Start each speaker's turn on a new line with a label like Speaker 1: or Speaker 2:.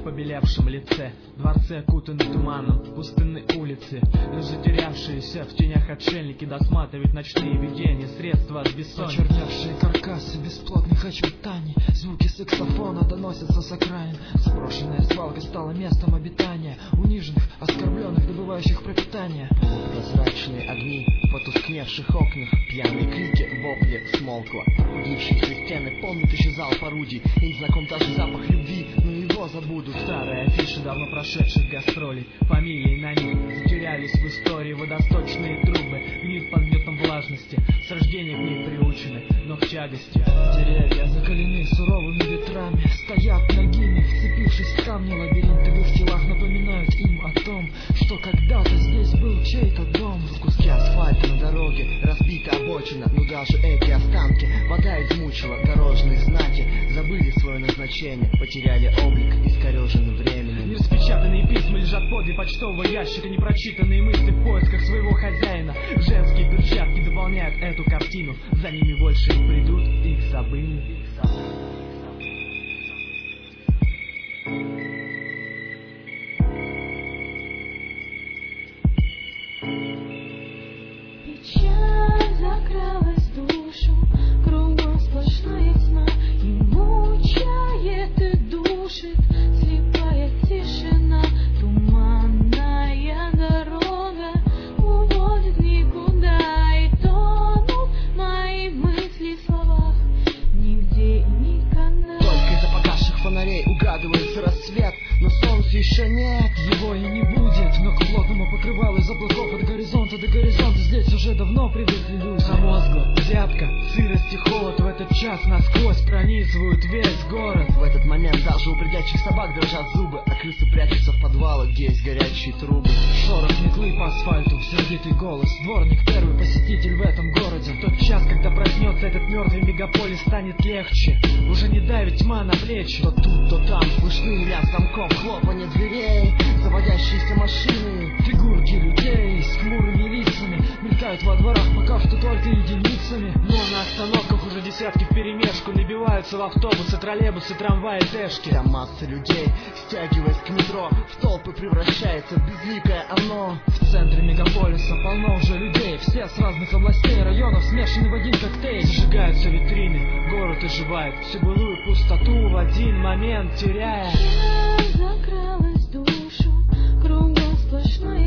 Speaker 1: побелевшем лице. Дворцы окутаны туманом, пустынные улицы, но затерявшиеся в тенях отшельники досматривают ночные видения, средства от бессонницы.
Speaker 2: Почерневшие каркасы бесплотных очертаний, звуки саксофона доносятся с окраин. Заброшенная свалка стала местом обитания униженных, оскорбленных, добывающих пропитание.
Speaker 3: Прозрачные огни в потускневших окнах, пьяные крики, вопли смолкло. Прохудившиеся стены помнят еще залп орудий, им знаком даже запах любви, но его забудут.
Speaker 1: Старые афиши давно прошедших гастролей, фамилии на них затерялись в истории. Водосточные трубы гниют под гнетом влажности, с рождения к ней приучены, но к тягости.
Speaker 2: Деревья закалены суровыми ветрами, стоят нагими, вцепившись в камни. Лабиринты в их телах напоминают им о том, что когда-то здесь был чей-то дом.
Speaker 3: В куске асфальта на дороге разбита обочина, но даже эти останки вода измучила. Дорожные знаки забыли свое назначение, потеряли облик, искореженный временем.
Speaker 1: Нераспечатанные письма лежат подле почтового ящика, непрочитанные мысли в поисках своего хозяина. Женские перчатки дополняют эту картину, за ними больше не придут, их забыли.
Speaker 4: Печаль закралась в душу, кругом сплошная тьма, и мучает и душит слепая тишина. Туманная дорога уводит никуда, и тонут мои мысли в словах, нигде и никогда.
Speaker 3: Только из-за погасших фонарей угадывается рассвет, но солнца еще нет.
Speaker 2: Его и не будет, но к плотному покрывалу из облаков от горизонта до горизонта здесь уже давно привыкли люди.
Speaker 1: Замозгло, зябко, сырость и холод в этот час насквозь пронизывают весь город.
Speaker 3: В этот момент даже у бродячих собак дрожат зубы, а крысы прячутся в подвалах, где есть горячие трубы.
Speaker 2: Шорох метлы по асфальту, сердитый голос. Дворник первый посетитель в этом городе.
Speaker 1: В тот час, когда проснется этот мертвый мегаполис, станет легче. Уже не давит тьма на плечи.
Speaker 3: То тут, то там слышны лязг замков, хлопанье дверей, заводящиеся машины.
Speaker 2: Фигурки людей с хмурыми лицами мелькают во дворах пока что только единицами.
Speaker 1: Но на остановках уже десятки вперемешку набиваются в автобусы, троллейбусы, трамваи, тэшки.
Speaker 3: Вся масса людей, стягиваясь к метро, в толпы превращается в безликое оно.
Speaker 2: В центре мегаполиса полно уже людей, все с разных областей, районов, смешаны в один коктейль.
Speaker 1: Сжигаются витрины, город оживает, всю былую пустоту в один момент теряя.
Speaker 4: Печаль закралась в душу, кругом сплошная